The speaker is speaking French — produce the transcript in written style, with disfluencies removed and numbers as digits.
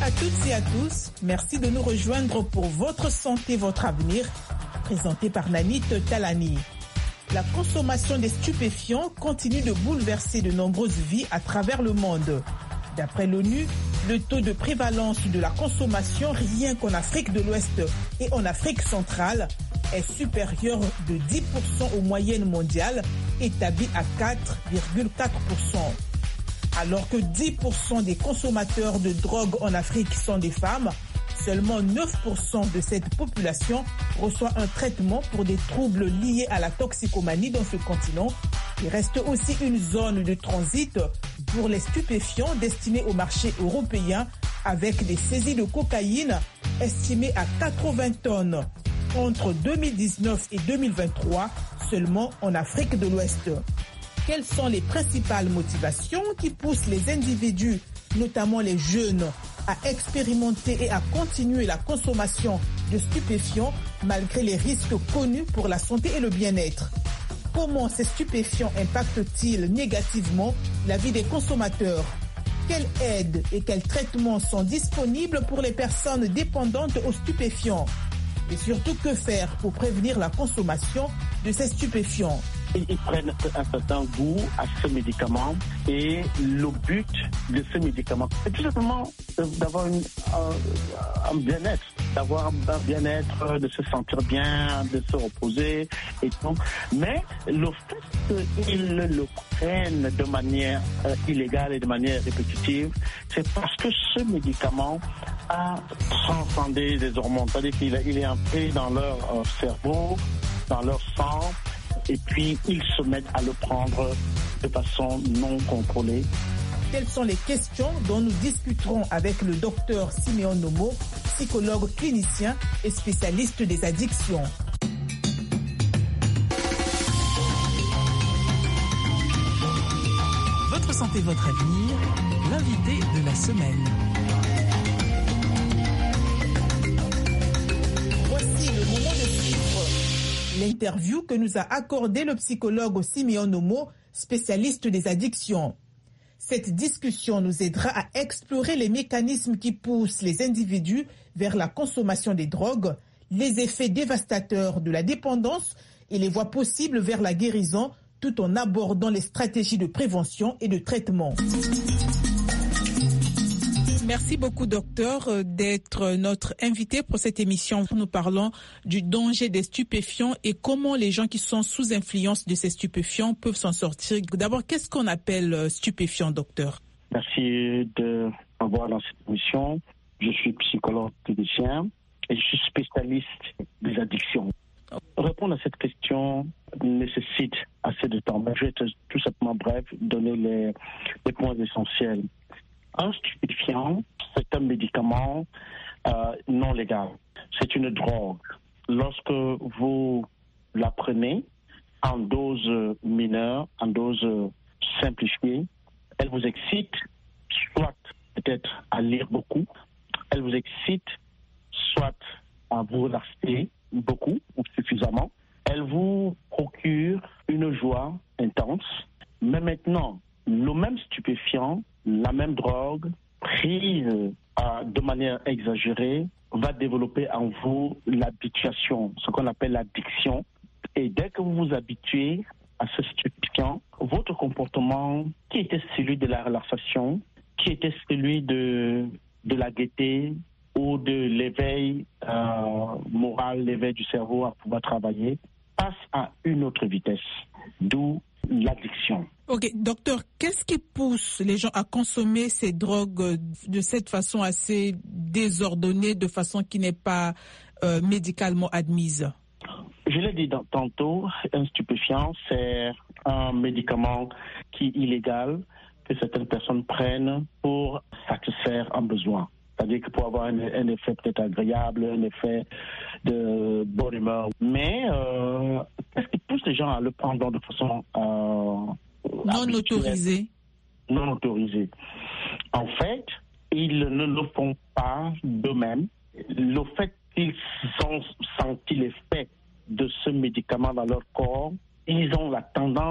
à toutes et à tous, merci de nous rejoindre pour Votre santé, votre avenir, présenté par Nanit Talani. La consommation des stupéfiants continue de bouleverser de nombreuses vies à travers le monde. D'après l'ONU, le taux de prévalence de la consommation rien qu'en Afrique de l'Ouest et en Afrique centrale est supérieur de 10% aux moyennes mondiales, établi à 4,4%. Alors que 10% des consommateurs de drogue en Afrique sont des femmes, seulement 9% de cette population reçoit un traitement pour des troubles liés à la toxicomanie dans ce continent. Il reste aussi une zone de transit pour les stupéfiants destinés au marché européen avec des saisies de cocaïne estimées à 80 tonnes entre 2019 et 2023 seulement en Afrique de l'Ouest. Quelles sont les principales motivations qui poussent les individus, notamment les jeunes, à expérimenter et à continuer la consommation de stupéfiants malgré les risques connus pour la santé et le bien-être? Comment ces stupéfiants impactent-ils négativement la vie des consommateurs? Quelles aides et quels traitements sont disponibles pour les personnes dépendantes aux stupéfiants? Et surtout, que faire pour prévenir la consommation de ces stupéfiants? Ils prennent un certain goût à ce médicament et le but de ce médicament, c'est tout simplement d'avoir un bien-être, de se sentir bien, de se reposer et tout. Mais le fait qu'ils le prennent de manière illégale et de manière répétitive, c'est parce que ce médicament a transcendé les hormones, c'est-à-dire qu'il est entré dans leur cerveau, dans leur sang, et puis ils se mettent à le prendre de façon non contrôlée. Quelles sont les questions dont nous discuterons avec le docteur Siméon Nomo, psychologue clinicien et spécialiste des addictions. Votre santé, votre avenir, l'invité de la semaine. Voici le moment de suivre l'interview que nous a accordé le psychologue Siméon Nomo, spécialiste des addictions. Cette discussion nous aidera à explorer les mécanismes qui poussent les individus vers la consommation des drogues, les effets dévastateurs de la dépendance et les voies possibles vers la guérison, tout en abordant les stratégies de prévention et de traitement. Merci beaucoup, docteur, d'être notre invité pour cette émission. Nous parlons du danger des stupéfiants et comment les gens qui sont sous influence de ces stupéfiants peuvent s'en sortir. D'abord, qu'est-ce qu'on appelle stupéfiant, docteur? Merci de m'avoir dans cette émission. Je suis psychologue clinicien et je suis spécialiste des addictions. Répondre à cette question nécessite assez de temps, mais je vais être tout simplement bref, donner les points essentiels. Un stupéfiant, c'est un médicament non légal. C'est une drogue. Lorsque vous la prenez en dose mineure, en dose simplifiée, elle vous excite, soit peut-être à lire beaucoup, elle vous excite, soit à vous relaxer beaucoup ou suffisamment. Elle vous procure une joie intense. Mais maintenant, le même stupéfiant, la même drogue, prise de manière exagérée, va développer en vous l'habituation, ce qu'on appelle l'addiction. Et dès que vous vous habituez à ce stupéfiant, votre comportement, qui était celui de la relaxation, qui était celui de la gaieté ou de l'éveil moral, l'éveil du cerveau à pouvoir travailler, passe à une autre vitesse, d'où l'addiction. Ok, docteur, qu'est-ce qui pousse les gens à consommer ces drogues de cette façon assez désordonnée, de façon qui n'est pas médicalement admise? Je l'ai dit tantôt, un stupéfiant, c'est un médicament qui est illégal, que certaines personnes prennent pour satisfaire un besoin. C'est-à-dire que pour avoir un effet peut-être agréable, un effet de bonne humeur. Mais qu'est-ce qui pousse les gens à le prendre de façon non autorisée? Non autorisée. En fait, ils ne le font pas d'eux-mêmes. Le fait qu'ils ont senti l'effet de ce médicament dans leur corps, ils ont la tendance